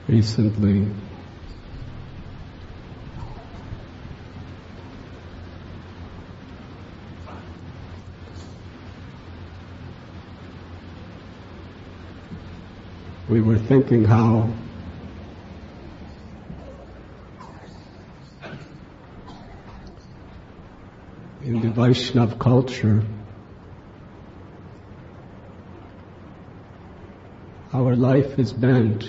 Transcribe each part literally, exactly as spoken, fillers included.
recently. We were thinking how in the Vaishnava culture, our life is meant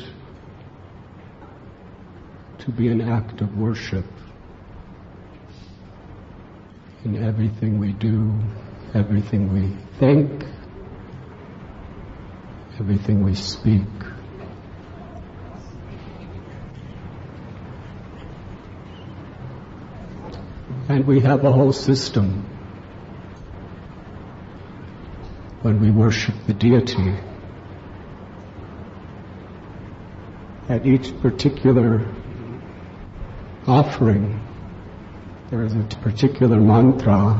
to be an act of worship in everything we do, everything we think, everything we speak. And we have a whole system when we worship the deity. At each particular offering, there is a particular mantra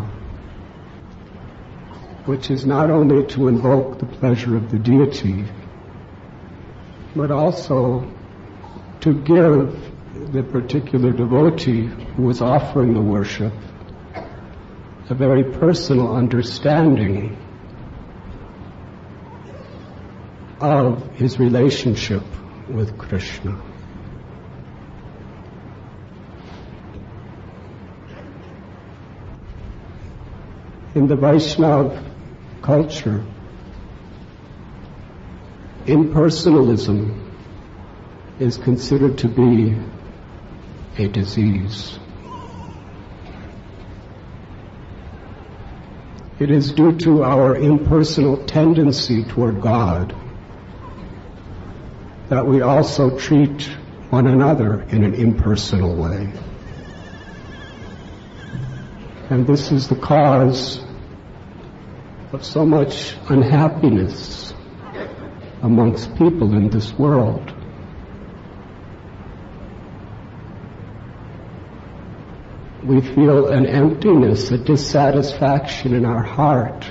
which is not only to invoke the pleasure of the deity, but also to give the particular devotee who is offering the worship a very personal understanding of his relationship with Krishna. In the Vaishnava culture, impersonalism is considered to be a disease. It is due to our impersonal tendency toward God that we also treat one another in an impersonal way. And this is the cause of so much unhappiness amongst people in this world. We feel an emptiness, a dissatisfaction in our heart,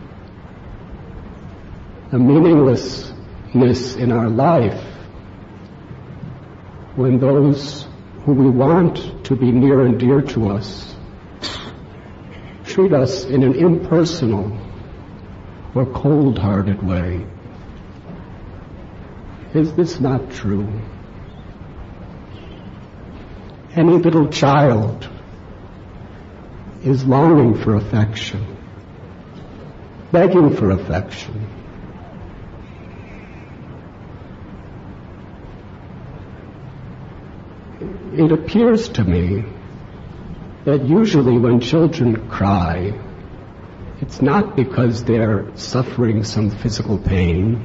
a meaninglessness in our life when those who we want to be near and dear to us treat us in an impersonal or cold-hearted way. Is this not true? Any little child is longing for affection, begging for affection. It appears to me that usually when children cry, it's not because they're suffering some physical pain.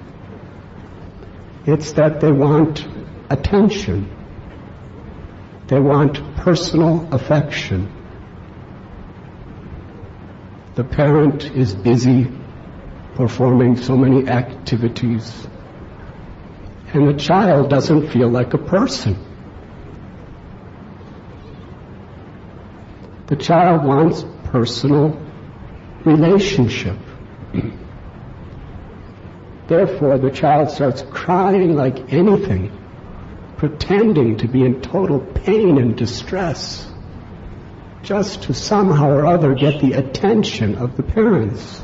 It's that they want attention. They want personal affection. The parent is busy performing so many activities, and the child doesn't feel like a person. The child wants personal relationship. Therefore, the child starts crying like anything, pretending to be in total pain and distress, just to somehow or other get the attention of the parents.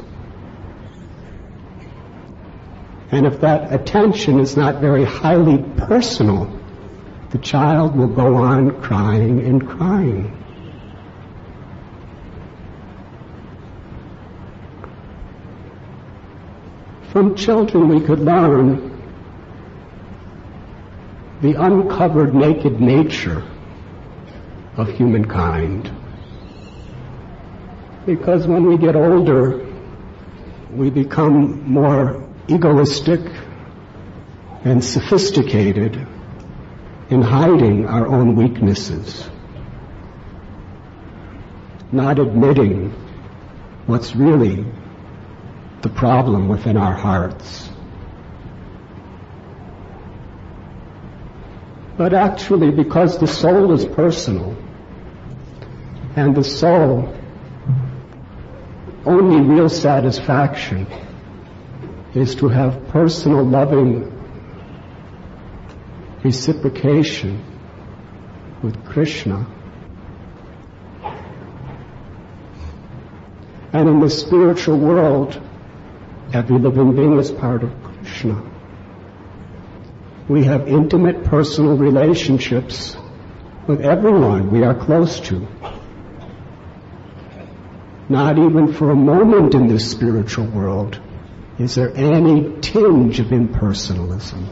And if that attention is not very highly personal, the child will go on crying and crying. From children we could learn the uncovered naked nature of humankind. Because when we get older, we become more egoistic and sophisticated in hiding our own weaknesses, not admitting what's really the problem within our hearts. But actually, because the soul is personal, and the soul, only real satisfaction is to have personal loving reciprocation with Krishna. And in the spiritual world, every living being is part of Krishna. We have intimate personal relationships with everyone we are close to. Not even for a moment in this spiritual world is there any tinge of impersonalism.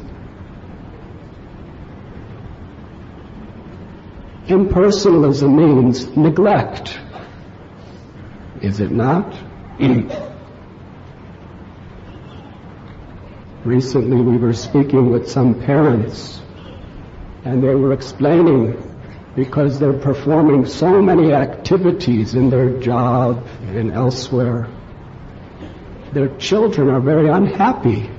Impersonalism means neglect, is it not? Recently we were speaking with some parents, and they were explaining, because they're performing so many activities in their job and elsewhere, their children are very unhappy.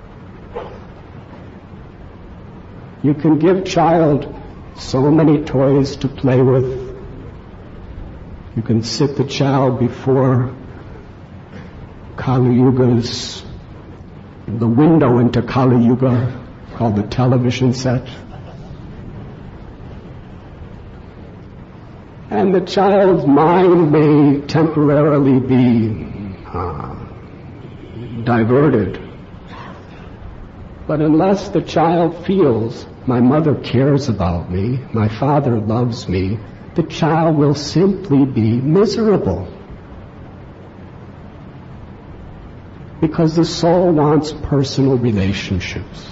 You can give child so many toys to play with. You can sit the child before Kali Yuga's, the window into Kali Yuga, called the television set. And the child's mind may temporarily be uh, diverted. But unless the child feels, my mother cares about me, my father loves me, the child will simply be miserable. Because the soul wants personal relationships.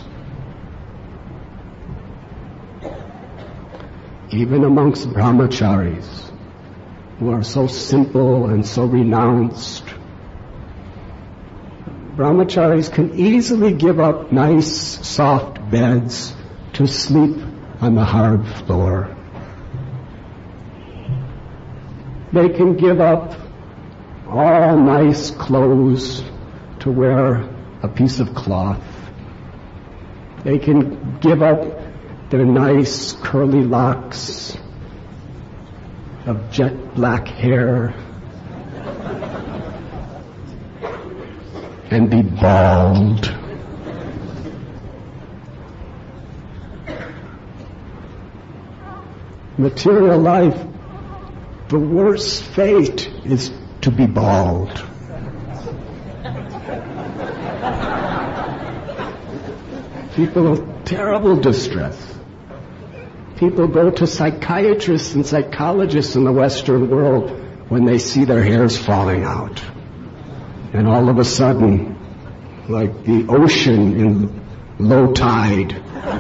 Even amongst brahmacharis, who are so simple and so renounced, brahmacharis can easily give up nice, soft beds to sleep on the hard floor. They can give up all nice clothes to wear a piece of cloth. They can give up their nice curly locks of jet black hair and be bald. Material life, the worst fate is to be bald. People in terrible distress. People go to psychiatrists and psychologists in the Western world when they see their hairs falling out. And all of a sudden, like the ocean in low tide,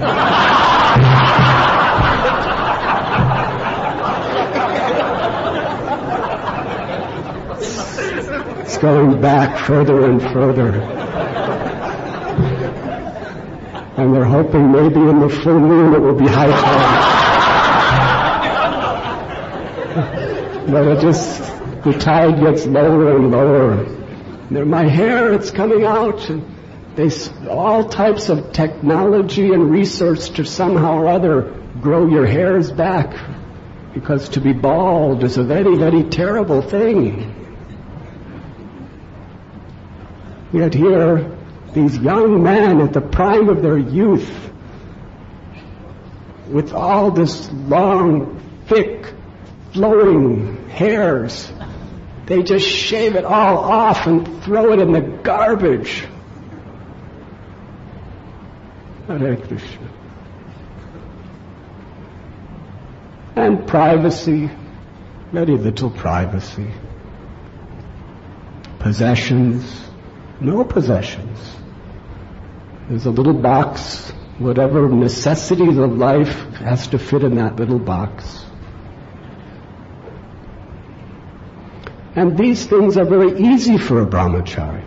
it's going back further and further. And they're hoping maybe in the full moon it will be high tide. But it just, the tide gets lower and lower. They're, my hair, it's coming out. And they, all types of technology and research to somehow or other grow your hairs back. Because to be bald is a very, very terrible thing. Yet here, these young men at the prime of their youth, with all this long, thick, flowing hairs, they just shave it all off and throw it in the garbage. Hare Krishna. And privacy, very little privacy. Possessions, no possessions. There's a little box, whatever necessities of life has to fit in that little box. And these things are very easy for a brahmachari.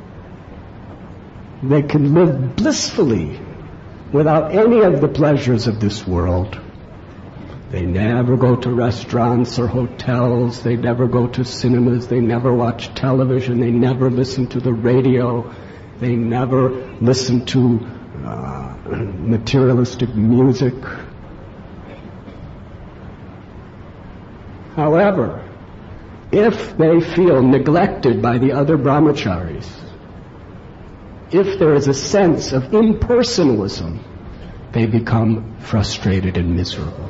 They can live blissfully without any of the pleasures of this world. They never go to restaurants or hotels. They never go to cinemas. They never watch television. They never listen to the radio. They never listen to uh, materialistic music. However, if they feel neglected by the other brahmacharis, if there is a sense of impersonalism, they become frustrated and miserable.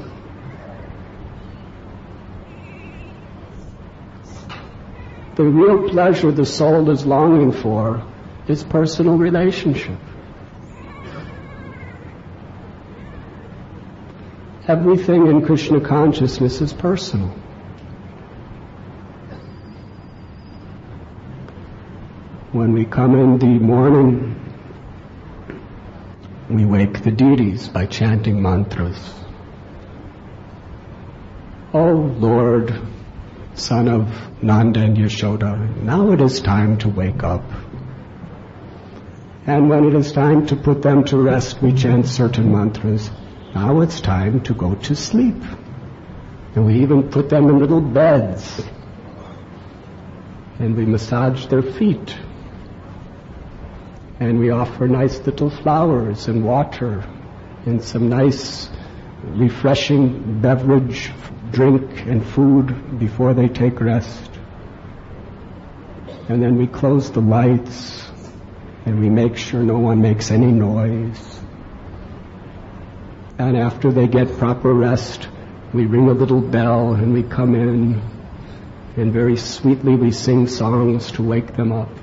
The real pleasure the soul is longing for is personal relationship. Everything in Krishna consciousness is personal. When we come in the morning, we wake the deities by chanting mantras. Oh Lord, son of Nanda and Yashoda, now it is time to wake up. And when it is time to put them to rest, we chant certain mantras. Now it's time to go to sleep. And we even put them in little beds. And we massage their feet. And we offer nice little flowers and water and some nice refreshing beverage, drink and food before they take rest. And then we close the lights and we make sure no one makes any noise. And after they get proper rest, we ring a little bell and we come in and very sweetly we sing songs to wake them up.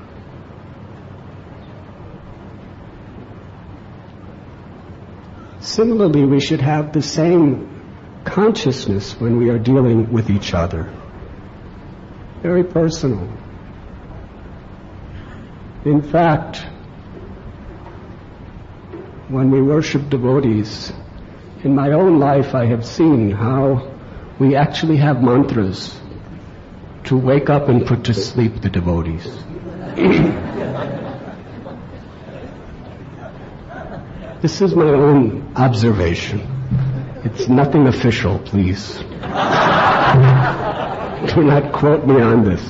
Similarly, we should have the same consciousness when we are dealing with each other. Very personal. In fact, when we worship devotees, in my own life I have seen how we actually have mantras to wake up and put to sleep the devotees. This is my own observation. It's nothing official, please. Do not quote me on this.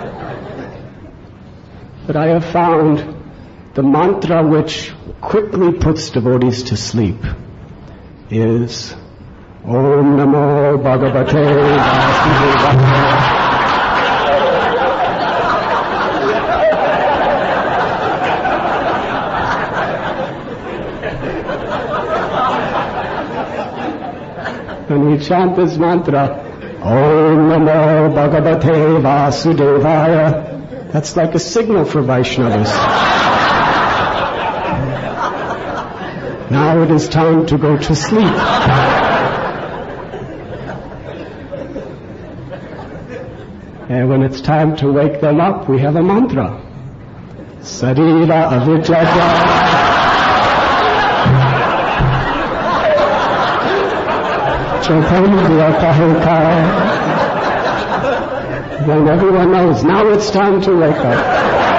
But I have found the mantra which quickly puts devotees to sleep is Om Namo Bhagavate Vasudevaya. When we chant this mantra, Om Namo Bhagavate Vasudevaya, that's like a signal for Vaishnavas. Now it is time to go to sleep. And when it's time to wake them up, we have a mantra. Sarira Avijjaya. Then everyone knows, now it's time to wake up.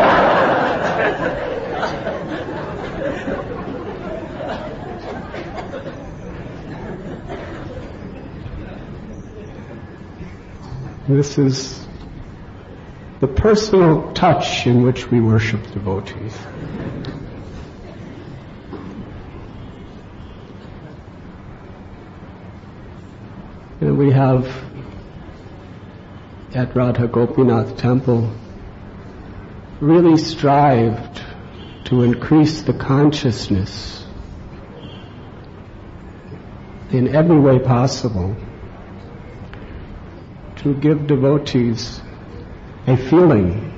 This is the personal touch in which we worship devotees. And we have at Radha Gopinath Temple really strived to increase the consciousness in every way possible, to give devotees a feeling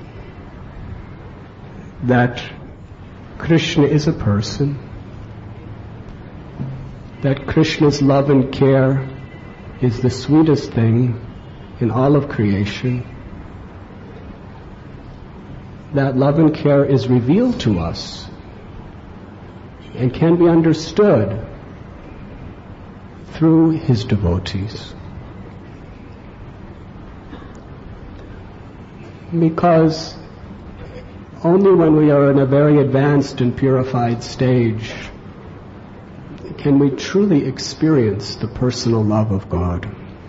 that Krishna is a person, that Krishna's love and care is the sweetest thing in all of creation, that love and care is revealed to us and can be understood through his devotees. Because only when we are in a very advanced and purified stage can we truly experience the personal love of God.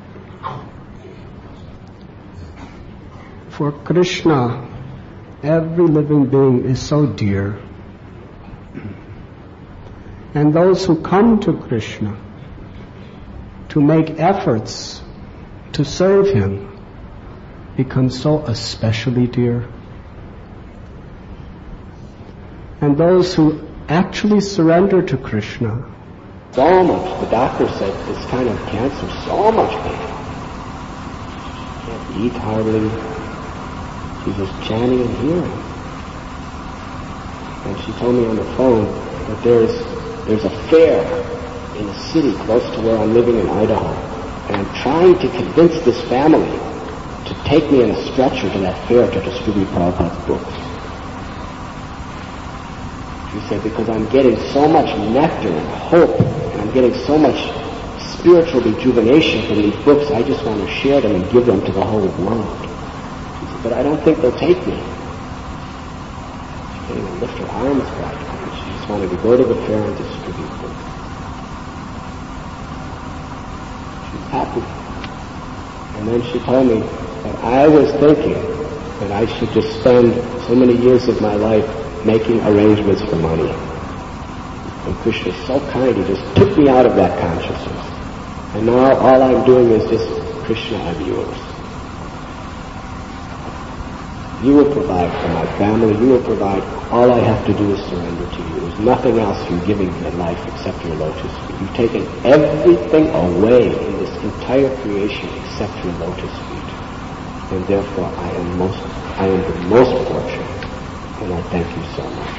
For Krishna, every living being is so dear. And those who come to Krishna to make efforts to serve him become so especially dear. And those who actually surrender to Krishna So much. The doctor said this kind of cancer, so much pain. Can't eat hardly. She's just chanting and hearing. And she told me on the phone that there's there's a fair in a city close to where I'm living in Idaho. And I'm trying to convince this family to take me in a stretcher to that fair to distribute Prabhupada's books. She said, because I'm getting so much nectar and hope, and I'm getting so much spiritual rejuvenation from these books, I just want to share them and give them to the whole world. She said, but I don't think they'll take me. She can't even lift her arms right. She just wanted to go to the fair and distribute books. She's happy. And then she told me that I was thinking that I should just spend so many years of my life making arrangements for money. And Krishna is so kind, he just took me out of that consciousness. And now all I'm doing is just, Krishna, I'm yours. You will provide for my family, you will provide. All I have to do is surrender to you. There's nothing else you're giving me in life except your lotus feet. You've taken everything away in this entire creation except your lotus feet. And therefore I am most, I am the most fortunate. And I thank you so much.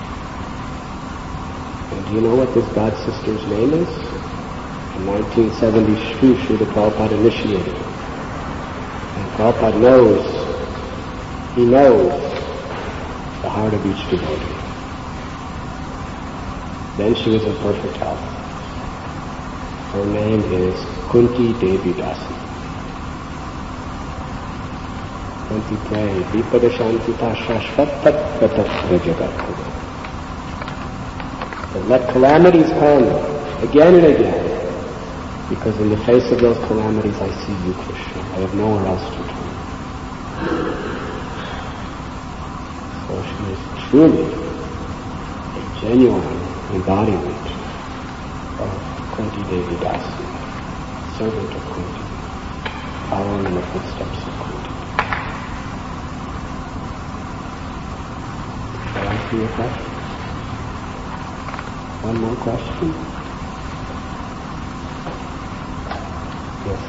And do you know what this god sister's name is? In nineteen seventy-three, Srila Prabhupada initiated. And Prabhupada knows, he knows the heart of each devotee. Then she was in perfect health. Her name is Kunti Devi Dasi. Kunti pray, Vipada Shantita Shashvat Tat Jagat. But let calamities come again and again, because in the face of those calamities I see you, Krishna. I have nowhere else to turn. So she is truly a genuine embodiment of Kunti Devi Dasi, servant of Kunti, following in the footsteps of Kunti. Shall I answer your question? One more question? Yes.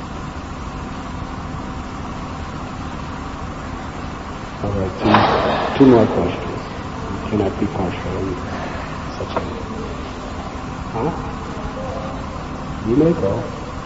All right, two, two more questions. You cannot be partial in such a... Huh? You may go.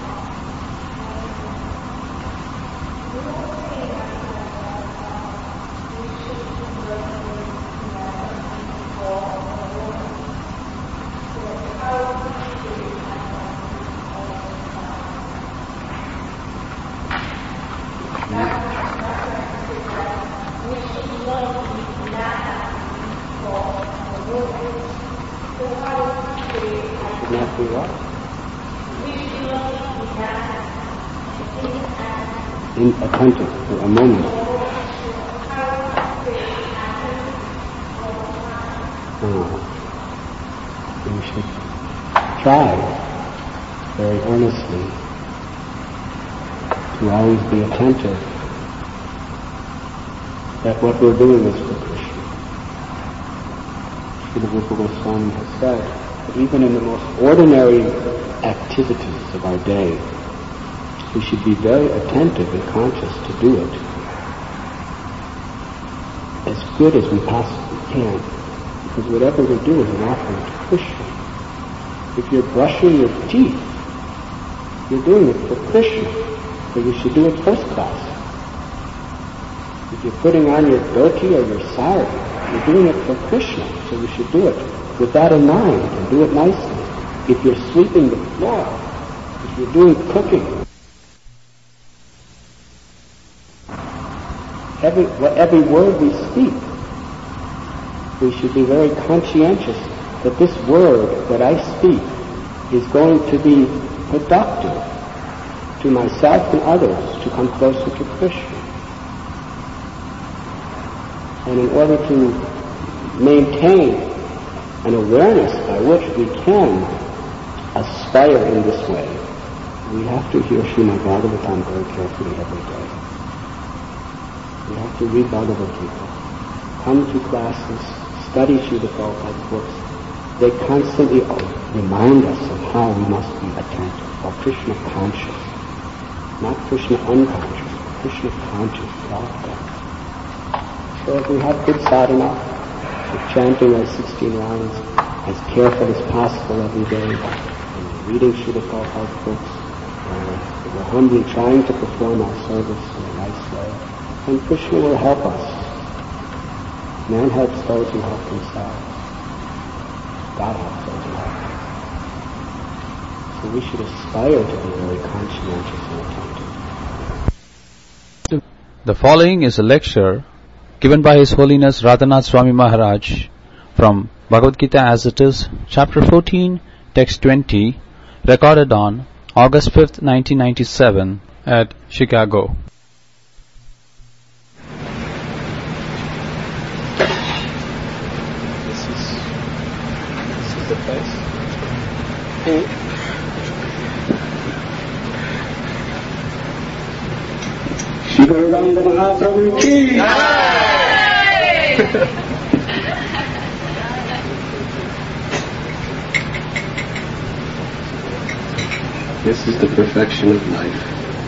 Inattentive for a moment. Oh. We should try very earnestly to always be attentive that what we're doing is for Krishna. Srila Rupa Goswami has said that even in the most ordinary activities of our day, we should be very attentive and conscious to do it as good as we possibly can, because whatever we do is an offering to Krishna. If you're brushing your teeth, you're doing it for Krishna, so you should do it first class. If you're putting on your dhoti or your sari, you're doing it for Krishna, so you should do it with that in mind and do it nicely. If you're sweeping the floor, if you're doing cooking, Every, every word we speak, we should be very conscientious that this word that I speak is going to be productive to myself and others to come closer to Krishna. And in order to maintain an awareness by which we can aspire in this way, we have to hear Srimad Bhagavatam very carefully every day. We have to read Bhagavad Gita, come to classes, study Srila Prabhupada's books. They constantly remind us of how we must be attentive, or Krishna conscious. Not Krishna unconscious, but Krishna conscious at all times. So if we have good sadhana, we're chanting our sixteen rounds as careful as possible every day, and reading Srila Prabhupada's books, uh, we're humbly trying to perform our service in a nice way, and Krishna will help us. Man helps those who help themselves. God helps those who help themselves. So we should aspire to be very conscientious and attentive. The following is a lecture given by His Holiness Radhanath Swami Maharaj from Bhagavad Gita as it is, chapter fourteen, text twenty, recorded on August fifth, nineteen ninety-seven at Chicago. This is, this is the place. Hmm. Shri Gauranga Mahaprabhu ki This is the perfection of life.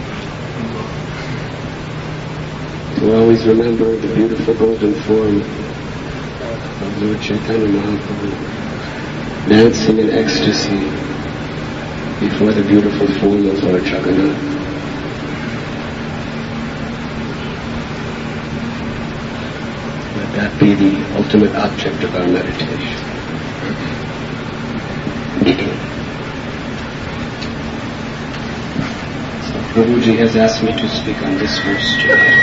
To always remember the beautiful golden form of Lord Chaitanya Mahaprabhu dancing in ecstasy before the beautiful form of Lord Jagannath. Let that be the ultimate object of our meditation. Prabhuji has asked me to speak on this verse today.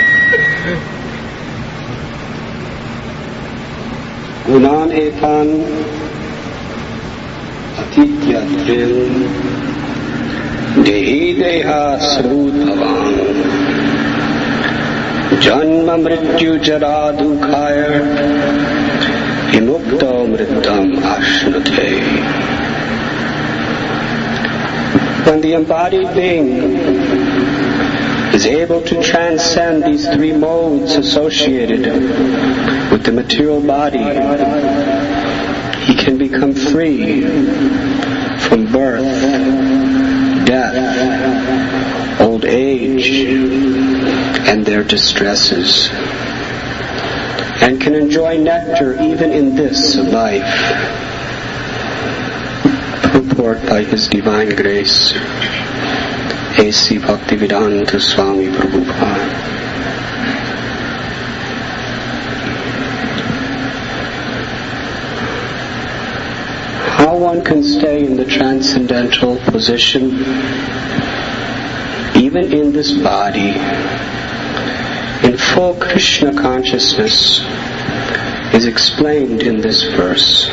Gunan etan atitya tril dehi deha sarudhavan janma mrityu jara dukhaya vimukta mritam ashnate. When the embodied being is able to transcend these three modes associated with the material body, he can become free from birth, death, old age, and their distresses, and can enjoy nectar even in this life. Purport by His Divine Grace, A C Bhaktivedanta Swami Prabhupada. How one can stay in the transcendental position, even in this body, in full Krishna consciousness, is explained in this verse.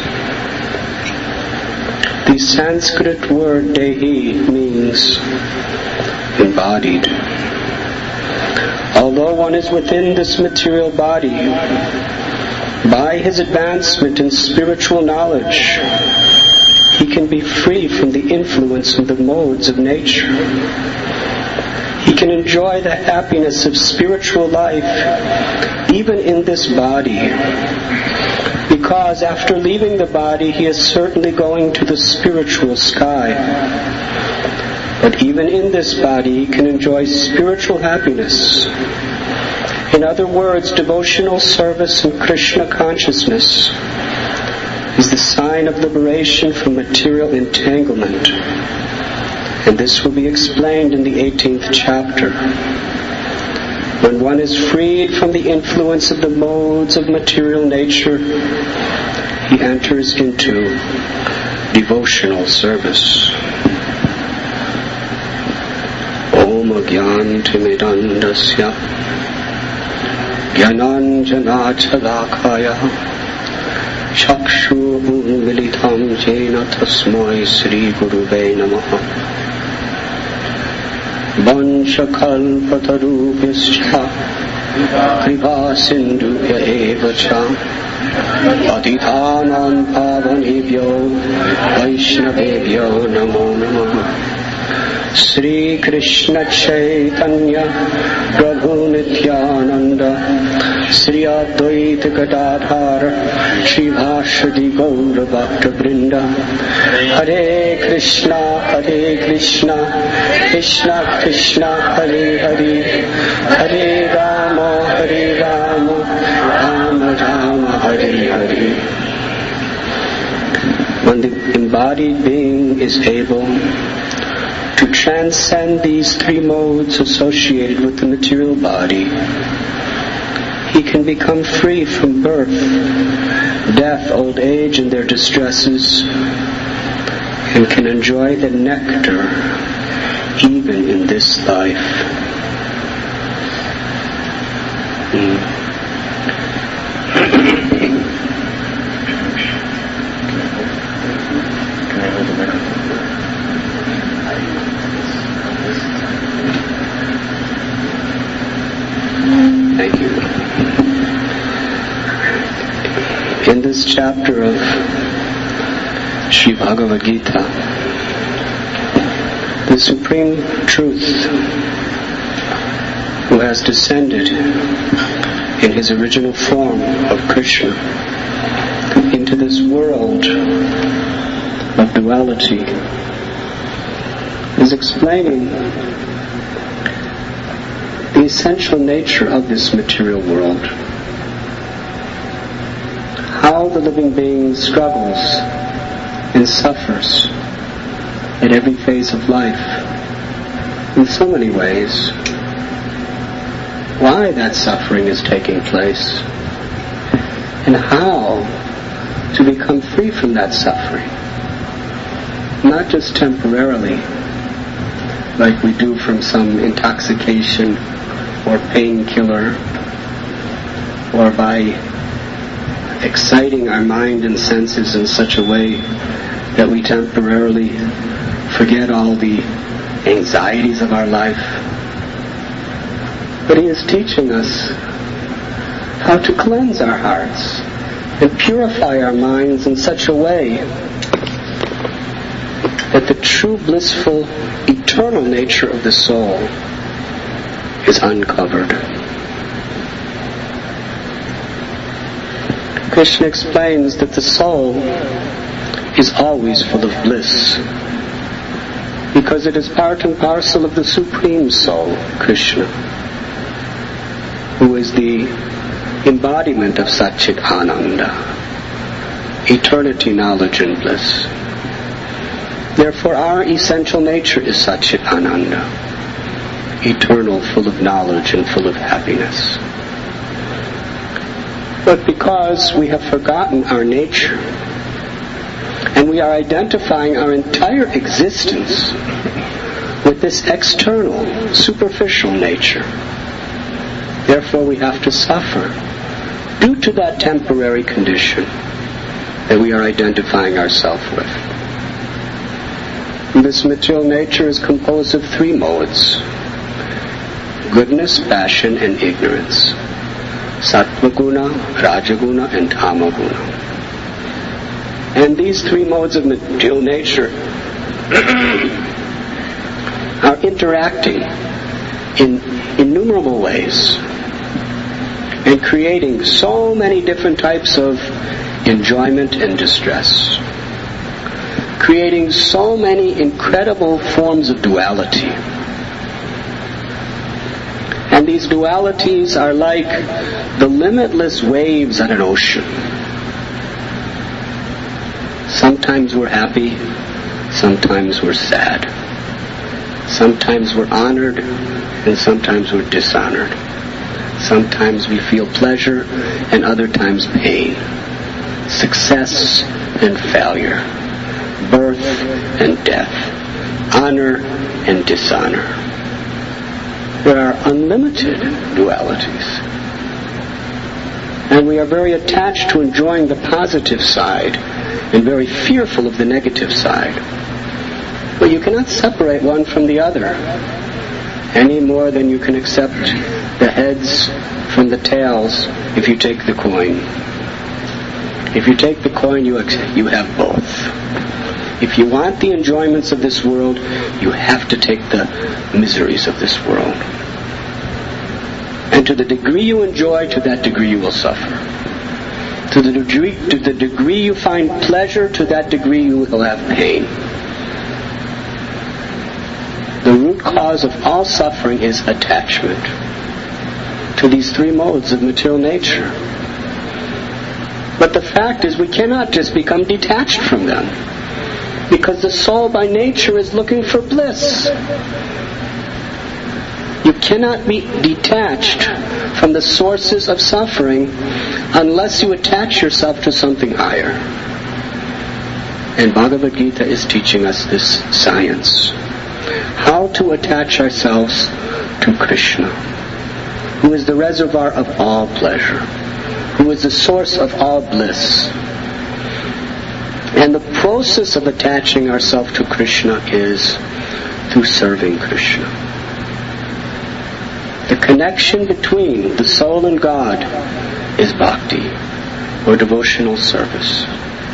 The Sanskrit word dehi means embodied. Although one is within this material body, by his advancement in spiritual knowledge, he can be free from the influence of the modes of nature. He can enjoy the happiness of spiritual life even in this body, because after leaving the body he is certainly going to the spiritual sky. But even in this body he can enjoy spiritual happiness. In other words, devotional service and Krishna consciousness is the sign of liberation from material entanglement. And this will be explained in the eighteenth chapter. When one is freed from the influence of the modes of material nature, he enters into devotional service. Om Agyantimidandasya Gyananjanachalakaya Chakshu Militam Jena Tasmai Sri Gurube Namaha Vanchakalpatarubhyascha Kripa Sindhubhya Evacha Adithanan Pavanebhyo Vaishnavebhyo Namo Namaha Sri Krishna Chaitanya Prabhu Nityananda Sri Shri Advaita Gadadhar Shri Vashadi Gaura Bhakta Vrinda Hare Krishna Hare Krishna Krishna Krishna Hare Hare Hare Rama Hare Rama Rama Rama Hare Hare. When the embodied being is able to transcend these three modes associated with the material body, he can become free from birth, death, old age, and their distresses, and can enjoy the nectar even in this life. Mm. Thank you. In this chapter of Sri Bhagavad Gita, the Supreme Truth, who has descended in his original form of Krishna into this world of duality, is explaining the essential nature of this material world. How the living being struggles and suffers at every phase of life in so many ways. Why that suffering is taking place, and how to become free from that suffering. Not just temporarily, like we do from some intoxication or painkiller, or by exciting our mind and senses in such a way that we temporarily forget all the anxieties of our life. But he is teaching us how to cleanse our hearts and purify our minds in such a way that the true blissful, eternal nature of the soul is uncovered. Krishna explains that the soul is always full of bliss because it is part and parcel of the Supreme Soul, Krishna, who is the embodiment of Satchit Ananda, eternity, knowledge, and bliss. Therefore, our essential nature is Satchit Ananda, eternal, full of knowledge and full of happiness. But because we have forgotten our nature, and we are identifying our entire existence with this external, superficial nature, therefore we have to suffer due to that temporary condition that we are identifying ourselves with. And this material nature is composed of three modes: goodness, passion, and ignorance. Sattva-guna, Rajaguna, and Tamaguna. And these three modes of material nature are interacting in innumerable ways and creating so many different types of enjoyment and distress, creating so many incredible forms of duality. And these dualities are like the limitless waves on an ocean. Sometimes we're happy, sometimes we're sad. Sometimes we're honored, and sometimes we're dishonored. Sometimes we feel pleasure, and other times pain. Success and failure. Birth and death. Honor and dishonor. There are unlimited dualities. And we are very attached to enjoying the positive side and very fearful of the negative side. But you cannot separate one from the other any more than you can accept the heads from the tails if you take the coin. If you take the coin, you accept, you have both. If you want the enjoyments of this world, you have to take the miseries of this world. And And to the degree you enjoy, to that degree you will suffer. To the degree, to the degree you find pleasure, to that degree you will have pain. The root cause of all suffering is attachment to these three modes of material nature. But the fact is we cannot just become detached from them, because the soul by nature is looking for bliss. You cannot be detached from the sources of suffering unless you attach yourself to something higher. And Bhagavad Gita is teaching us this science. How to attach ourselves to Krishna, who is the reservoir of all pleasure, who is the source of all bliss. And the process of attaching ourselves to Krishna is through serving Krishna. The connection between the soul and God is bhakti, or devotional service.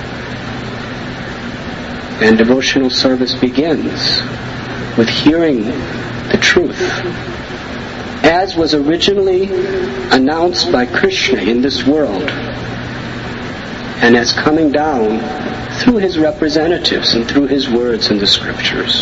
And devotional service begins with hearing the truth, as was originally announced by Krishna in this world, and as coming down through his representatives and through his words in the scriptures.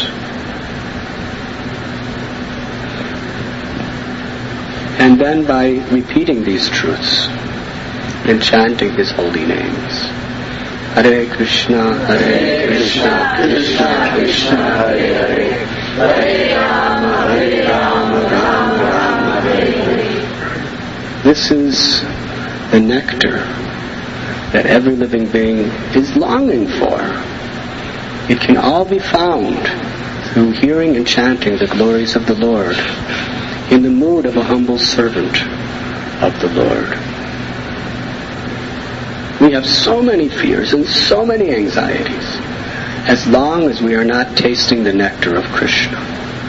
And then by repeating these truths and chanting his holy names. Hare Krishna, Hare Krishna, Krishna Krishna, Hare Hare, Hare Rama, Hare Rama, Rama Rama, Hare Hare. This is the nectar that every living being is longing for. It can all be found through hearing and chanting the glories of the Lord in the mood of a humble servant of the Lord. We have so many fears and so many anxieties as long as we are not tasting the nectar of Krishna.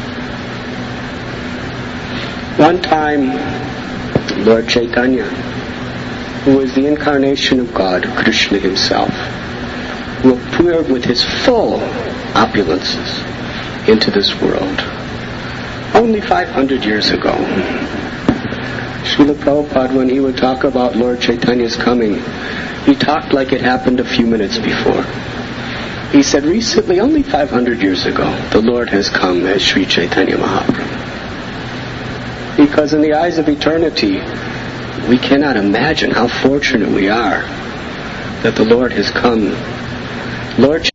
One time, Lord Chaitanya, who is the incarnation of God, Krishna himself, who appeared with his full opulences into this world only five hundred years ago. Srila Prabhupada, when he would talk about Lord Chaitanya's coming, he talked like it happened a few minutes before. He said, recently, only five hundred years ago, the Lord has come as Sri Chaitanya Mahaprabhu. Because in the eyes of eternity, we cannot imagine how fortunate we are that the Lord has come. Lord